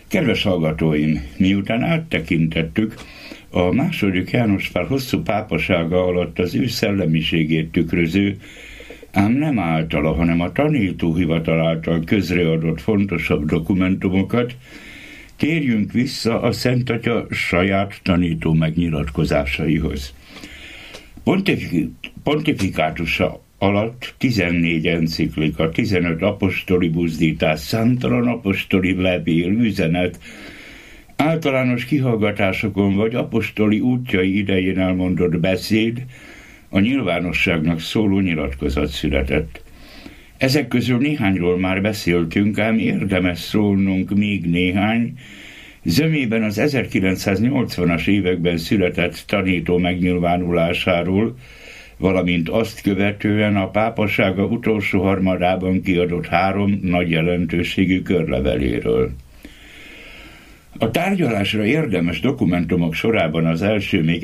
Kedves hallgatóim, miután áttekintettük a második János Pál hosszú pápasága alatt az ő szellemiségét tükröző, ám nem általa, hanem a tanítóhivatal által közreadott fontosabb dokumentumokat, térjünk vissza a Szent Atya saját tanító megnyilatkozásaihoz. Pontifikátusa alatt 14 enciklika, 15 apostoli buzdítás, számtalan apostoli levél, üzenet, általános kihallgatásokon vagy apostoli útjai idején elmondott beszéd, a nyilvánosságnak szóló nyilatkozat született. Ezek közül néhányról már beszéltünk, ám érdemes szólnunk még néhány, zömében az 1980-as években született tanító megnyilvánulásáról, valamint azt követően a pápasága utolsó harmadában kiadott 3 nagy jelentőségű körleveléről. A tárgyalásra érdemes dokumentumok sorában az első még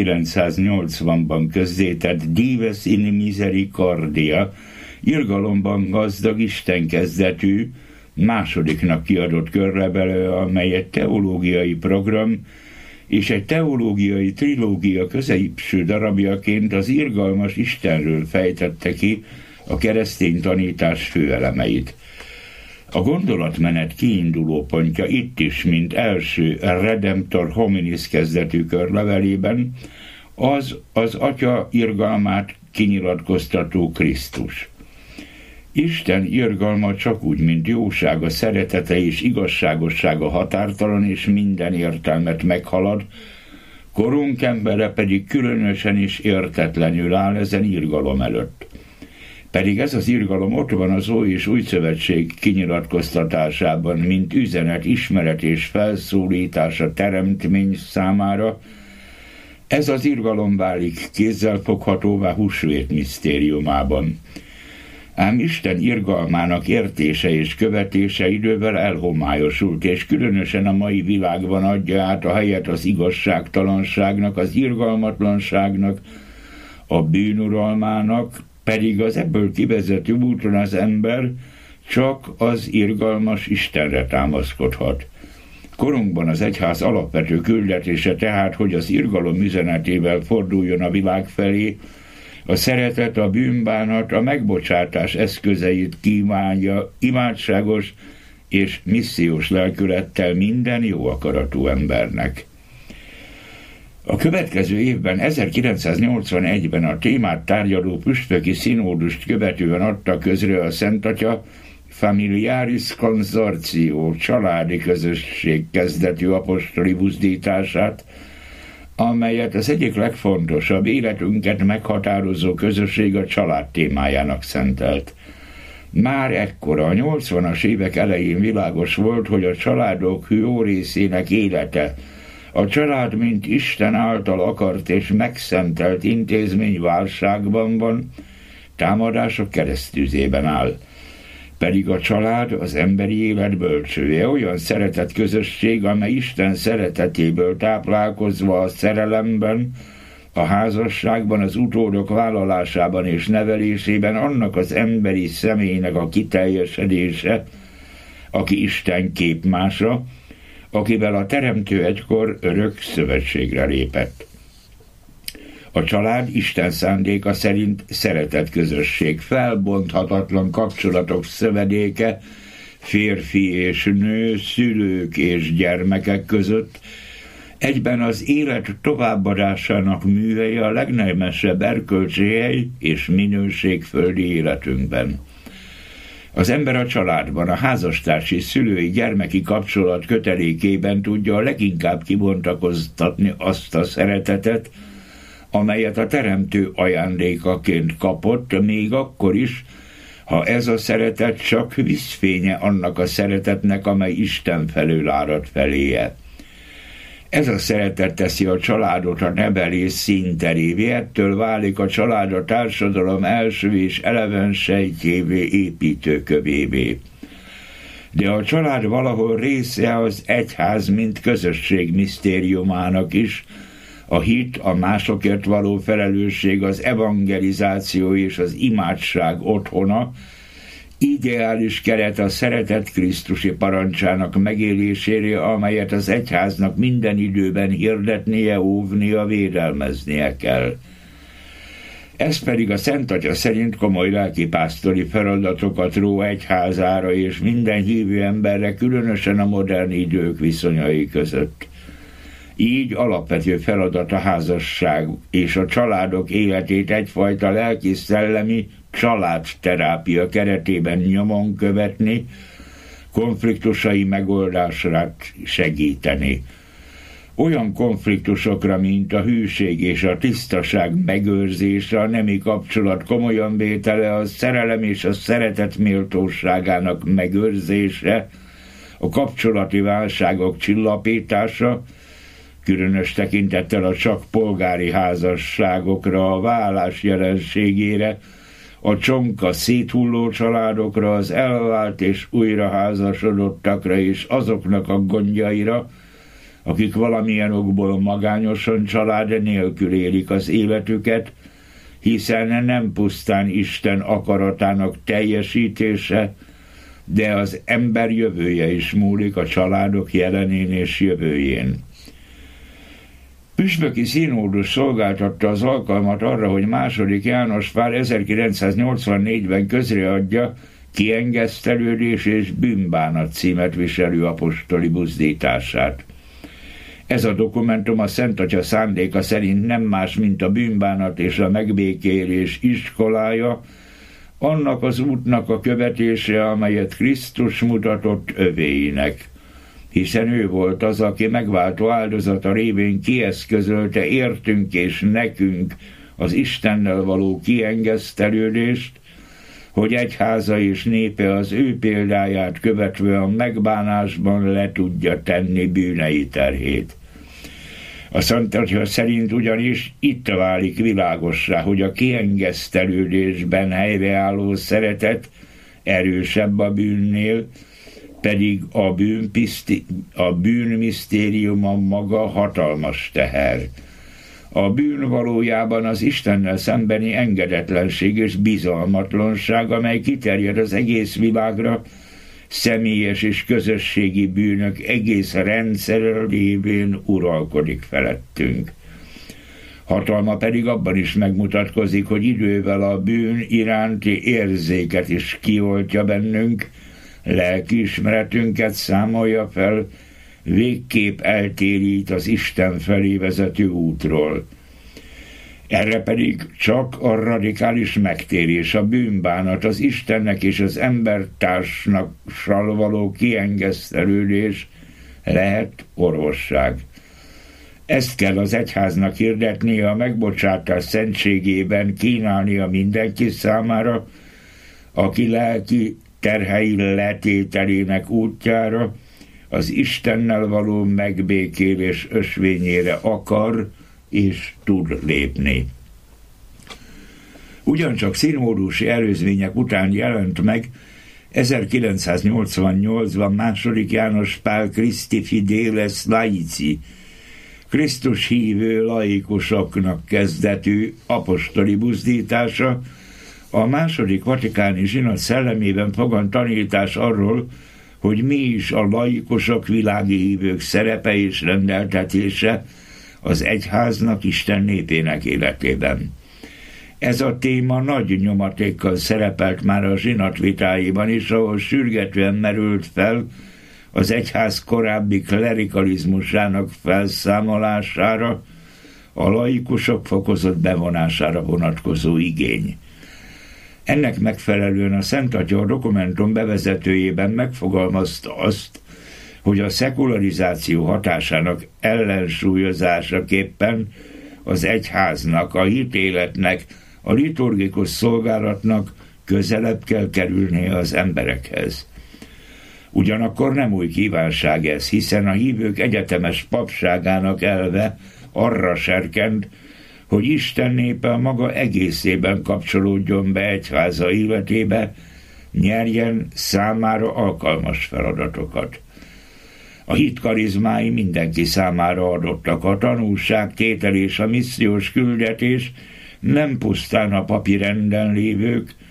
1980-ban közzétett Dives in Misericordia, irgalomban gazdag istenkezzetű, másodiknak kiadott körlevele, amely egy teológiai program és egy teológiai trilógia középső darabjaként az irgalmas Istenről fejtette ki a keresztény tanítás főelemeit. A gondolatmenet kiinduló pontja itt is, mint első Redemptor Hominis kezdetű körlevelében, az Atya irgalmát kinyilatkoztató Krisztus. Isten irgalma csak úgy, mint jósága, szeretete és igazságossága határtalan és minden értelmet meghalad, korunk embere pedig különösen is értetlenül áll ezen irgalom előtt. Pedig ez az irgalom ott van az Ói és Új Szövetség kinyilatkoztatásában, mint üzenet, ismeret és felszólítás a teremtmény számára. Ez az irgalom válik kézzelfoghatóvá húsvét misztériumában. Ám Isten irgalmának értése és követése idővel elhomályosult, és különösen a mai világban adja át a helyet az igazságtalanságnak, az irgalmatlanságnak, a bűnuralmának, pedig az ebből kivezető úton az ember csak az irgalmas Istenre támaszkodhat. Korunkban az egyház alapvető küldetése tehát, hogy az irgalom üzenetével forduljon a világ felé, a szeretet, a bűnbánat, a megbocsátás eszközeit kívánja imádságos és missziós lelkülettel minden jó akaratú embernek. A következő évben, 1981-ben a témát tárgyaló püspöki színódust követően adta közre a Szent Atya Familiaris Consortio, családi közösség kezdetű apostoli buzdítását, amelyet az egyik legfontosabb életünket meghatározó közösség a család témájának szentelt. Már ekkor a 80-as évek elején világos volt, hogy a családok jó részének élete, a család, mint Isten által akart és megszentelt intézmény válságban van, támadások keresztüzében áll. Pedig a család az emberi élet bölcsője, olyan szeretett közösség, amely Isten szeretetéből táplálkozva a szerelemben, a házasságban, az utódok vállalásában és nevelésében annak az emberi személynek a kiteljesedése, aki Isten képmása, akivel a Teremtő egykor örök szövetségre lépett. A család Isten szándéka szerint szeretett közösség, felbonthatatlan kapcsolatok szövedéke, férfi és nő, szülők és gyermekek között, egyben az élet továbbadásának műhelye, a legnemesebb erkölcsi hely és minőség földi életünkben. Az ember a családban, a házastársi, szülői, gyermeki kapcsolat kötelékében tudja a leginkább kibontakoztatni azt a szeretetet, amelyet a Teremtő ajándékaként kapott, még akkor is, ha ez a szeretet csak vízfénye annak a szeretetnek, amely Isten felől árad feléje. Ez a szeretet teszi a családot a nevelés színterévé, ettől válik a család a társadalom első és eleven sejtjévé, építőkövévé. De a család valahol része az egyház, mint közösség misztériumának is, a hit, a másokért való felelősség, az evangelizáció és az imádság otthona, ideális keret a szeretet Krisztusi parancsának megélésére, amelyet az egyháznak minden időben hirdetnie, óvnia, védelmeznie kell. Ez pedig a Szent Atya szerint komoly lelkipásztori feladatokat ró egyházára és minden hívő emberre, különösen a modern idők viszonyai között. Így alapvető feladat a házasság és a családok életét egyfajta lelki-szellemi családterápia keretében nyomon követni, konfliktusai megoldását segíteni. Olyan konfliktusokra, mint a hűség és a tisztaság megőrzése, a nemi kapcsolat komolyan vétele, a szerelem és a szeretet méltóságának megőrzése, a kapcsolati válságok csillapítása, különös tekintettel a csak polgári házasságokra, a vállás jelenségére, a csonka széthulló családokra, az elvált és újraházasodottakra és azoknak a gondjaira, akik valamilyen okból magányosan család nélkül élik az életüket, hiszen nem pusztán Isten akaratának teljesítése, de az ember jövője is múlik a családok jelenén és jövőjén. Püspöki színódus szolgáltatta az alkalmat arra, hogy II. János Pál 1984-ben közreadja Kiengesztelődés és bűnbánat címet viselő apostoli buzdítását. Ez a dokumentum a Szent Atya szándéka szerint nem más, mint a bűnbánat és a megbékélés iskolája, annak az útnak a követése, amelyet Krisztus mutatott övéinek, hiszen ő volt az, aki megváltó áldozata révén kieszközölte értünk és nekünk az Istennel való kiengesztelődést, hogy egyháza és népe az ő példáját követve a megbánásban le tudja tenni bűnei terhét. A Szent Atya szerint ugyanis itt válik világossá, hogy a kiengesztelődésben helyreálló szeretet erősebb a bűnnél, pedig a bűn misztériuma maga hatalmas teher. A bűn valójában az Istennel szembeni engedetlenség és bizalmatlanság, amely kiterjed az egész világra, személyes és közösségi bűnök egész rendszerrel lévén uralkodik felettünk. Hatalma pedig abban is megmutatkozik, hogy idővel a bűn iránti érzéket is kioltja bennünk, lelkiismeretünket számolja fel, végképp eltérít az Isten felé vezető útról. Erre pedig csak a radikális megtérés, a bűnbánat, az Istennek és az embertársnak való kiengesztelődés lehet orvosság. Ezt kell az egyháznak hirdetnie, a megbocsátás szentségében kínálnia mindenki számára, aki lelki terhei letételének útjára, az Istennel való megbékélés ösvényére akar és tud lépni. Ugyancsak színódusi előzmények után jelent meg 1988-ban II. János Pál Christi Fideles Laici, Krisztus hívő laikusoknak kezdetű apostoli buzdítása, a II. Vatikáni zsinat szellemében fogant tanítás arról, hogy mi is a laikusok, világi hívők szerepe és rendeltetése az egyháznak, Isten népének életében. Ez a téma nagy nyomatékkal szerepelt már a zsinat vitáiban is, ahol sürgetően merült fel az egyház korábbi klerikalizmusának felszámolására, a laikusok fokozott bevonására vonatkozó igény. Ennek megfelelően a Szent Atya a dokumentum bevezetőjében megfogalmazta azt, hogy a szekularizáció hatásának ellensúlyozásaképpen az egyháznak, a hitéletnek, a liturgikus szolgálatnak közelebb kell kerülnie az emberekhez. Ugyanakkor nem új kívánság ez, hiszen a hívők egyetemes papságának elve arra serkent, hogy Isten népe a maga egészében kapcsolódjon be egyháza életébe, nyerjen számára alkalmas feladatokat. A hit karizmái mindenki számára adottak, a tanúságtétel és a missziós küldetés nem pusztán a papi renden lévők,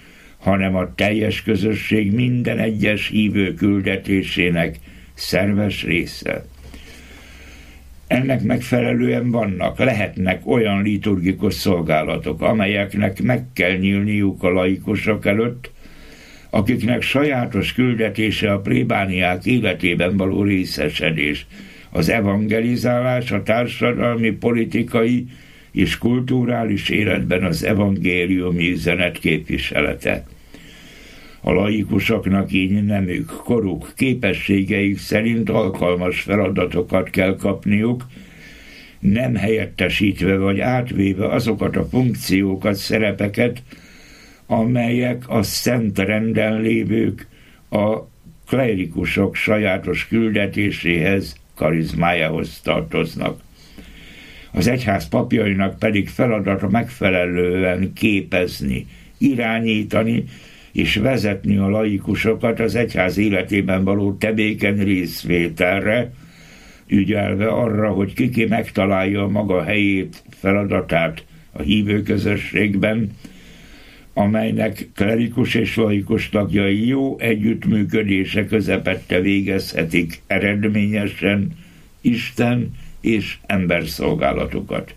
hanem a teljes közösség minden egyes hívő küldetésének szerves része. Ennek megfelelően lehetnek olyan liturgikus szolgálatok, amelyeknek meg kell nyílniuk a laikusok előtt, akiknek sajátos küldetése a plébániák életében való részesedés, az evangelizálás, a társadalmi, politikai és kulturális életben az evangéliumi üzenet képviselete. A laikusoknak így nemük, koruk, képességeik szerint alkalmas feladatokat kell kapniuk, nem helyettesítve vagy átvéve azokat a funkciókat, szerepeket, amelyek a szent renden lévők a klerikusok sajátos küldetéséhez, karizmájához tartoznak. Az egyház papjainak pedig feladata megfelelően képezni, irányítani és vezetni a laikusokat az egyház életében való tevékeny részvételre, ügyelve arra, hogy ki megtalálja a maga helyét, feladatát a hívő közösségben, amelynek klerikus és laikus tagjai jó együttműködése közepette végezhetik eredményesen Isten és emberszolgálatokat.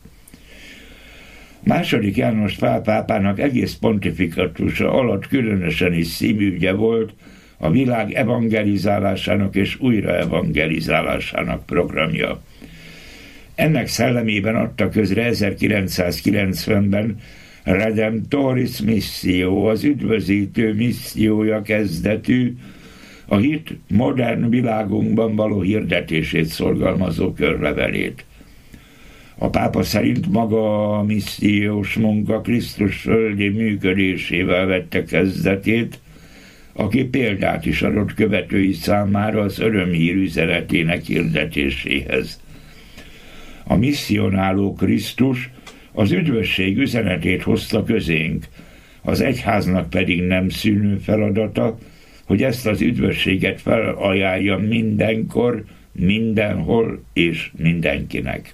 II. János Pál pápának egész pontifikatusa alatt különösen is szívügye volt a világ evangelizálásának és újraevangelizálásának programja. Ennek szellemében adta közre 1990-ben Redemptoris Missio, az üdvözítő missziója kezdetű, a hit modern világunkban való hirdetését szorgalmazó körlevelét. A pápa szerint maga a missziós munka Krisztus földi működésével vette kezdetét, aki példát is adott követői számára az örömhír üzenetének hirdetéséhez. A misszionáló Krisztus az üdvösség üzenetét hozta közénk, az egyháznak pedig nem szűnő feladata, hogy ezt az üdvösséget felajánlja mindenkor, mindenhol és mindenkinek.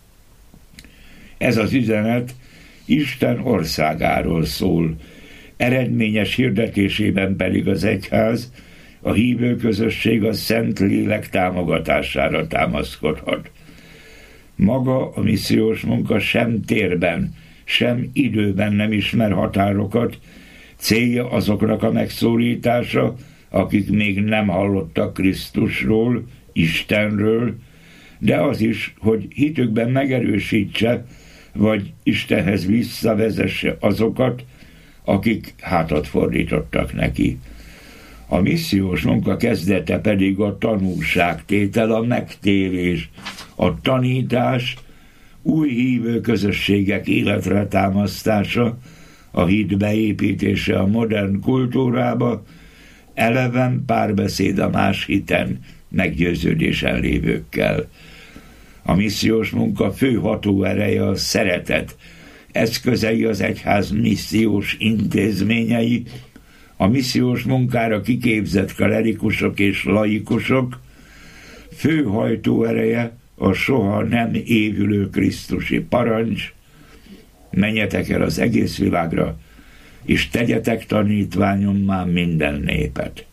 Ez az üzenet Isten országáról szól, eredményes hirdetésében pedig az egyház, a hívő közösség a Szent Lélek támogatására támaszkodhat. Maga a missziós munka sem térben, sem időben nem ismer határokat, célja azoknak a megszólítása, akik még nem hallottak Krisztusról, Istenről, de az is, hogy hitükben megerősítse, vagy Istenhez visszavezesse azokat, akik hátat fordítottak neki. A missziós munka kezdete pedig a tanúságtétel, a megtérés, a tanítás, új hívő közösségek életre támasztása, a hit beépítése a modern kultúrába, eleven párbeszéd a más hiten, meggyőződésen lévőkkel. A missziós munka fő hatóereje a szeretet, eszközei az egyház missziós intézményei, a missziós munkára kiképzett klerikusok és laikusok, fő hajtóereje a soha nem évülő krisztusi parancs: menjetek el az egész világra, és tegyetek tanítványommá minden népet.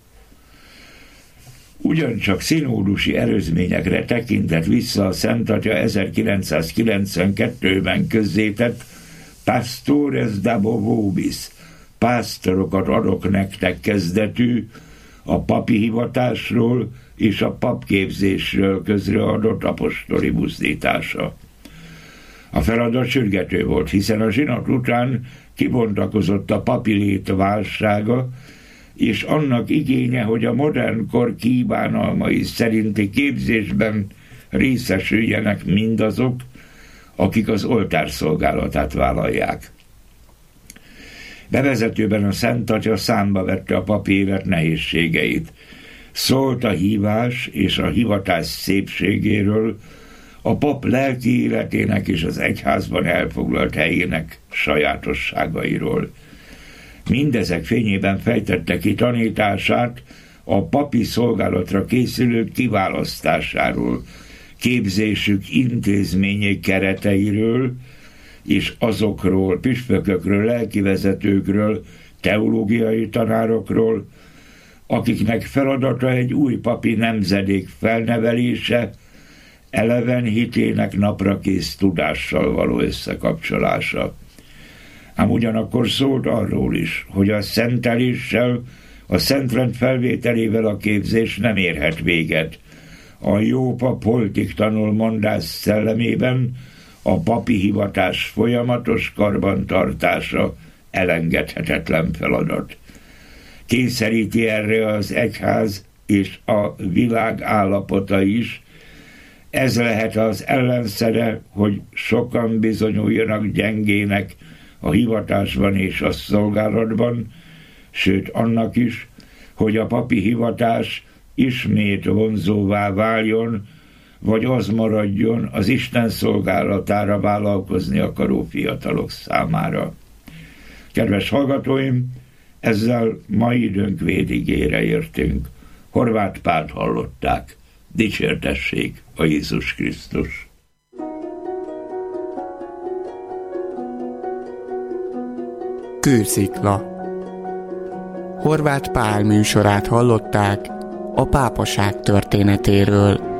Ugyancsak szinódusi erőzményekre tekintett vissza a Szent Atya 1992-ben közzétett Pastores dabo vobis, pásztorokat adok nektek kezdetű, a papi hivatásról és a papképzésről közreadott apostoli buzdítása. A feladat sürgető volt, hiszen a zsinat után kibontakozott a papi lét válsága, és annak igénye, hogy a modern kor kívánalmai szerinti képzésben részesüljenek mindazok, akik az oltárszolgálatát vállalják. Bevezetőben a Szent Atya számba vette a papi élet nehézségeit. Szólt a hívás és a hivatás szépségéről, a pap lelki életének és az egyházban elfoglalt helyének sajátosságairól. Mindezek fényében fejtette ki tanítását a papi szolgálatra készülők kiválasztásáról, képzésük intézményi kereteiről, és azokról, püspökökről, lelkivezetőkről, teológiai tanárokról, akiknek feladata egy új papi nemzedék felnevelése, eleven hitének naprakész tudással való összekapcsolása. Ám ugyanakkor szólt arról is, hogy a szenteléssel, a Szentrend felvételével a képzés nem érhet véget. A jó pap holtig tanul mondás szellemében a papi hivatás folyamatos karbantartása elengedhetetlen feladat. Kényszeríti erre az egyház és a világ állapota is. Ez lehet az ellenszere, hogy sokan bizonyuljanak gyengének a hivatásban és a szolgálatban, sőt annak is, hogy a papi hivatás ismét vonzóvá váljon, vagy az maradjon az Isten szolgálatára vállalkozni akaró fiatalok számára. Kedves hallgatóim, ezzel mai időnk végére értünk. Horváth Pált hallották. Dicsértessék a Jézus Krisztus! Kőszikla. Horváth Pál műsorát hallották a pápaság történetéről.